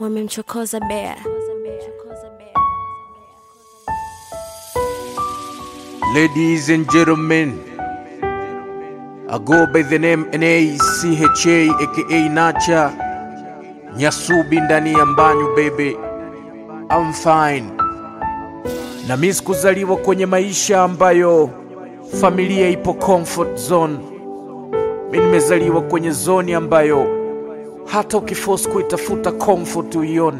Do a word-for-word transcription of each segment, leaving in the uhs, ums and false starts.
wamemchokoza Bea. Ladies and gentlemen, I go by the name N A C H A aka Nacha Nyasubi ndani ya mbanyu baby. I'm fine. Na mimi sikuzaliwa kwenye maisha ambayo familia ipo comfort zone. Mimi nimezaliwa kwenye zone ambayo hata ukiforce kuitafuta comfort uione.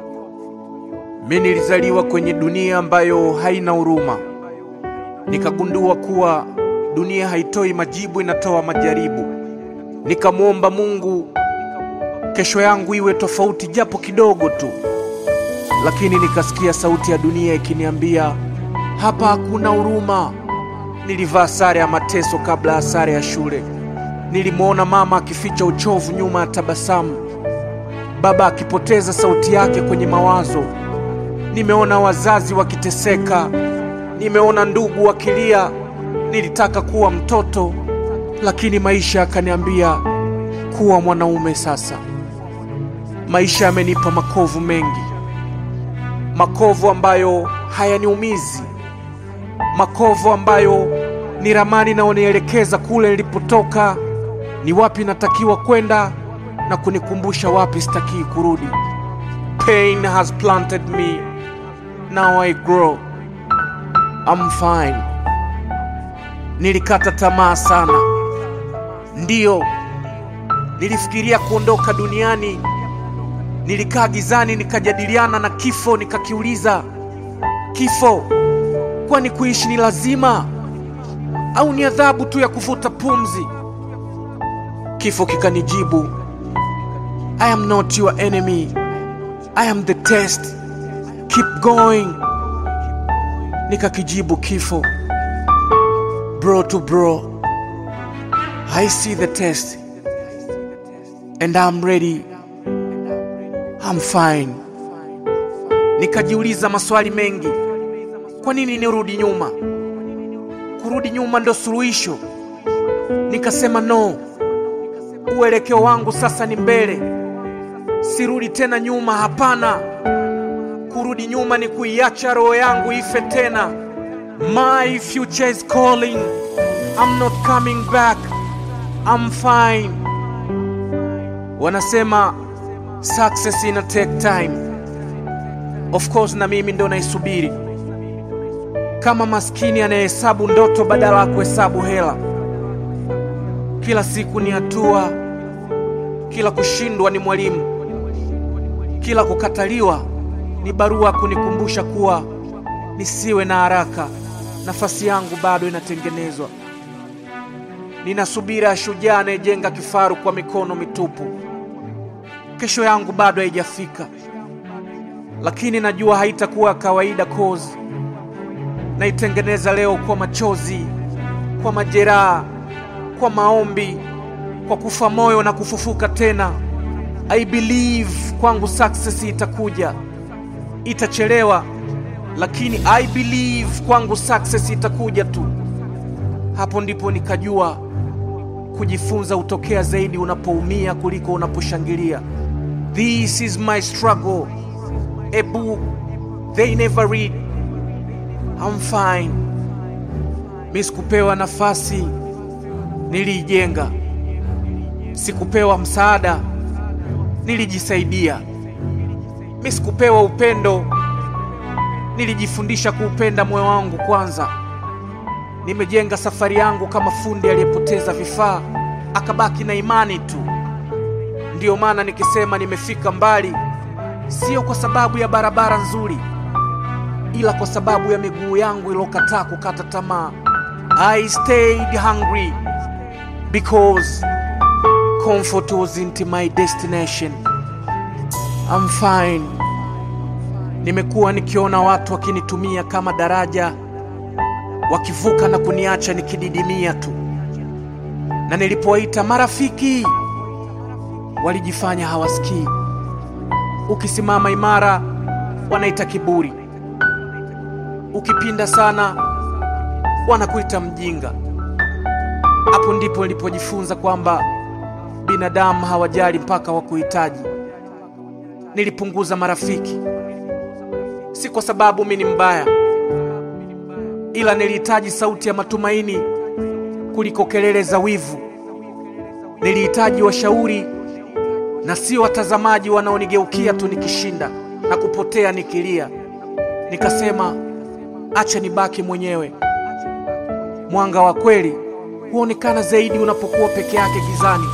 Mimi nilizaliwa kwenye dunia ambayo haina huruma. Nikagundua kuwa dunia haitoi majibu, inatoa majaribu. Nikamuomba Mungu kesho yangu iwe tofauti japo kidogo tu. Lakini nikasikia sauti ya dunia ikiniambia hapa hakuna huruma. Nilivaa sare ya mateso kabla ya sare ya shule. Nilimuona mama akificha uchovu nyuma ya tabasamu, baba akipoteza sauti yake kwenye mawazo. Nimeona wazazi wakiteseka, nimeona ndugu wakilia. Nilitaka kuwa mtoto, lakini maisha yakaniambia kuwa mwanaume sasa. Maisha yamenipa makovu mengi, makovu ambayo hayaniumizi, makovu ambayo ni ramani inaonielekeza kule nilipotoka, ni wapi natakiwa kwenda na kunikumbusha wapi sitaki kurudi. Pain has planted me, now I grow. I'm fine. Nilikata tamaa sana. Ndiyo, nilifikiria kuondoka duniani. Nilikaa gizani nikajadiliana na kifo, nikakiuliza kifo, kwani kuishi ni lazima au ni adhabu tu ya kuvuta pumzi? Kifo kikanijibu, I am not your enemy, I am the test, keep going. Nikakijibu kifo, bro to bro, I see the test and I'm ready, I'm fine. Nikajiuliza maswali mengi. Kwa nini nirudi nyuma? Kurudi nyuma ndo suluhisho? Nikasema no, uelekeo wangu sasa ni mbele. Sirudi tena nyuma, hapana. Kurudi nyuma ni kuiacha roho yangu ife tena. My future is calling, I'm not coming back, I'm fine. Wanasema success ina take time. Of course na mimi ndo naisubiri, kama maskini anayehesabu ndoto badala ya kuhesabu hela. Kila siku ni hatua, kila kushindwa ni mwalimu, kila kukataliwa ni barua kunikumbusha kuwa nisiwe na haraka, nafasi yangu bado inatengenezwa. Ninasubiri ya shujaa anayejenga kifaru kwa mikono mitupu. Kesho yangu bado haijafika, lakini najua haitakuwa kawaida cause naitengeneza leo kwa machozi, kwa majeraha, kwa maombi, kwa kufa moyo na kufufuka tena. I believe kwangu success itakuja. Itachelewa, lakini I believe kwangu success itakuja tu. Hapo ndipo nikajua kujifunza utokea zaidi unapoumia kuliko unaposhangilia. This is my struggle, a book they never read. I'm fine. Mimi sikupewa nafasi, niliijenga. Sikupewa msaada, nilijisaidia. Mimi sikupewa upendo, nilijifundisha kuupenda moyo wangu kwanza. Nimejenga safari yangu kama fundi aliyepoteza vifaa akabaki na imani tu. Ndiyo maana nikisema nimefika mbali, sio kwa sababu ya barabara nzuri, ila kwa sababu ya miguu yangu ilokataa kukata tamaa. I stayed hungry because comfort wasn't my destination. I'm fine. Nimekuwa nikiona watu wakinitumia kama daraja, wakivuka na kuniacha nikididimia tu. Na nilipowaita marafiki, walijifanya hawasikii. Ukisimama imara, wanaita kiburi. Ukipinda sana, wanakuita mjinga. Hapo ndipo nilipojifunza kwamba binadamu hawajali mpaka wakuhitaji. nilipunguza marafiki, si kwa sababu mimi ni mbaya, ila nilihitaji sauti ya matumaini kuliko kelele za wivu. Nilihitaji washauri na sio watazamaji wanaonigeukia tu nikishinda na kupotea nikilia. Nikasema acha nibaki mwenyewe. Mwanga wa kweli huonekana zaidi unapokuwa peke yake gizani.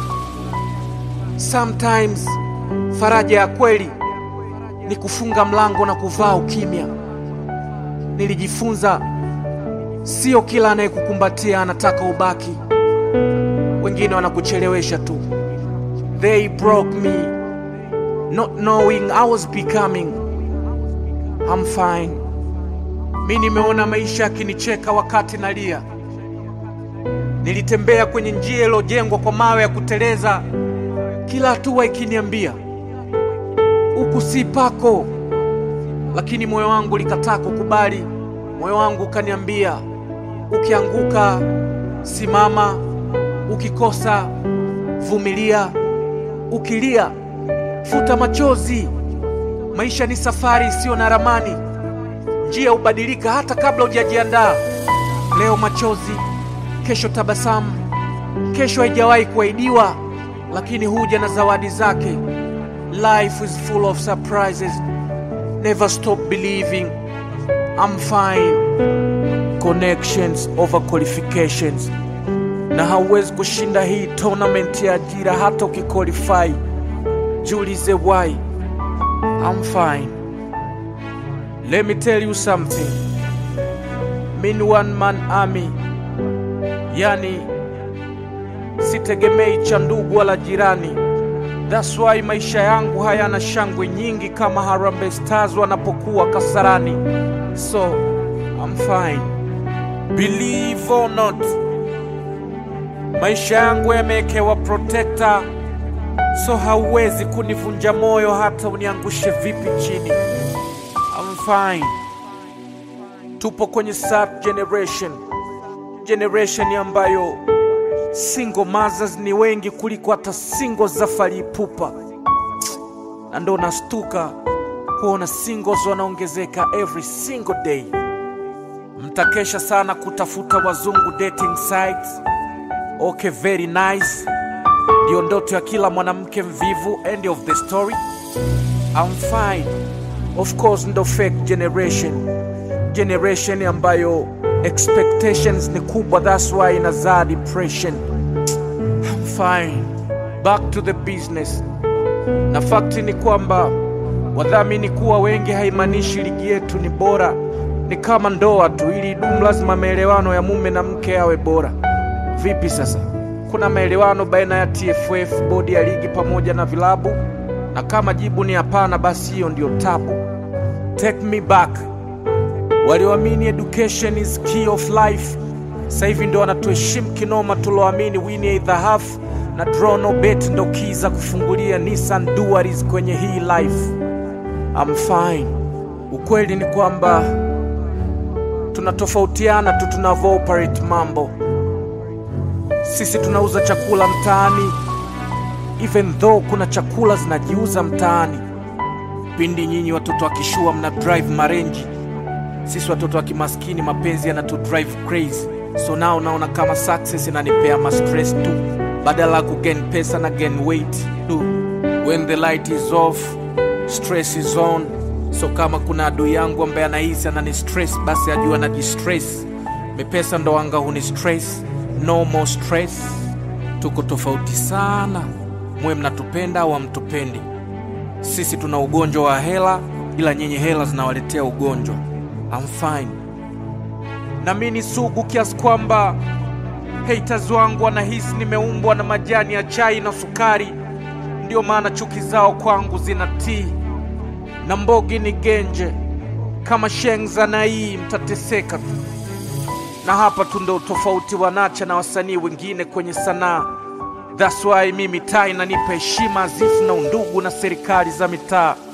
Sometimes faraja ya kweli ni kufunga mlango na kuvaa ukimya. Nilijifunza sio kila anayekukumbatia anataka ubaki. Wengine wanakuchelewesha tu. They broke me, not knowing I was becoming. I'm fine. Mimi nimeona maisha yakinicheka wakati nalia. Nilitembea kwenye njia iliyojengwa kwa mawe ya kuteleza, kila hatua ikiniambia huku si pako. Lakini moyo wangu likataa kukubali. Moyo wangu kaniambia ukianguka simama, ukikosa vumilia, ukilia futa machozi. Maisha ni safari isiyo na ramani. Njia hubadilika hata kabla hujajiandaa. Leo machozi, kesho tabasamu. Kesho haijawahi kuahidiwa, lakini huja na zawadi zake. Life is full of surprises. Never stop believing. I'm fine. Connections over qualifications. Na hauwezi kushinda hii tournament ya ajira hata ukiqualify. Jiulize why. I'm fine. Let me tell you something. Mean one man army. Yani sitegemei cha ndugu wala jirani. That's why maisha yangu hayana shangwe nyingi kama Harambee Stars wanapokuwa Kasarani. So I'm fine. Believe or not, maisha yangu yamewekewa protector. So hauwezi kunivunja moyo hata uniangushe vipi chini. I'm fine. Tupo kwenye sub generation. Generation ambayo single mothers ni wengi kuliko hata single za Fally Ipupa. Na ndo nastuka kuona singles wanaongezeka every single day. Mtakesha sana kutafuta wazungu dating sites. Okay, very nice. Ndio ndoto ya kila mwanamke mvivu. End of the story. I'm fine. Of course ndo fake generation. Generation ambayo expectations ni kubwa, that's why inazaa depression. I'm fine. Back to the business. Na fakti ni kwamba wadhamini kuwa wengi haimaanishi ligi yetu ni bora. Ni kama ndoa tu, ili idumu lazima maelewano ya mume na mke yawe bora. Vipi sasa? Kuna maelewano baina ya T F F, bodi ya ligi pamoja na vilabu? Na kama jibu ni hapana, basi hiyo ndio tabu. Take me back. Walioamini education is key of life, sasa hivi ndo wanatuheshimu kinoma. Tuloamini win either half na draw no bet ndo key za kufungulia Nissan Duaris kwenye hii life. I'm fine. Ukweli ni kwamba tunatofautiana tu tunavyo operate mambo. Sisi tunauza chakula mtaani, even though kuna chakula zinajiuza mtaani. Pindi nyinyi watoto wakishua mna drive marenji, sisi watoto wa kimaskini mapenzi yanatu drive crazy. So now naona kama success inanipea ma stress tu, badala ku gain pesa na gain weight tu. When the light is off, stress is on. So kama kuna adui yangu ambaye anahisi anani stress, basi ajua na distress. Mepesa ndo anga huni stress. No more stress. Tuko tofauti sana. Mwe mnatupenda au hamtupendi. Sisi tuna ugonjwa wa hela, ila nyenye hela zinawaletea ugonjwa. I'm fine. Na mimi sugu kiasi kwamba haters wangu wanahisi nimeumbwa na majani ya chai na sukari. Ndio maana chuki zao kwangu zinatii. Na mbogi ni genje, kama shengza na hii mtateseka tu. Na hapa tu ndo tofauti wanacha na wasanii wengine kwenye sanaa. That's why mimi tai na nipa heshima azifu na undugu na serikali za mitaa.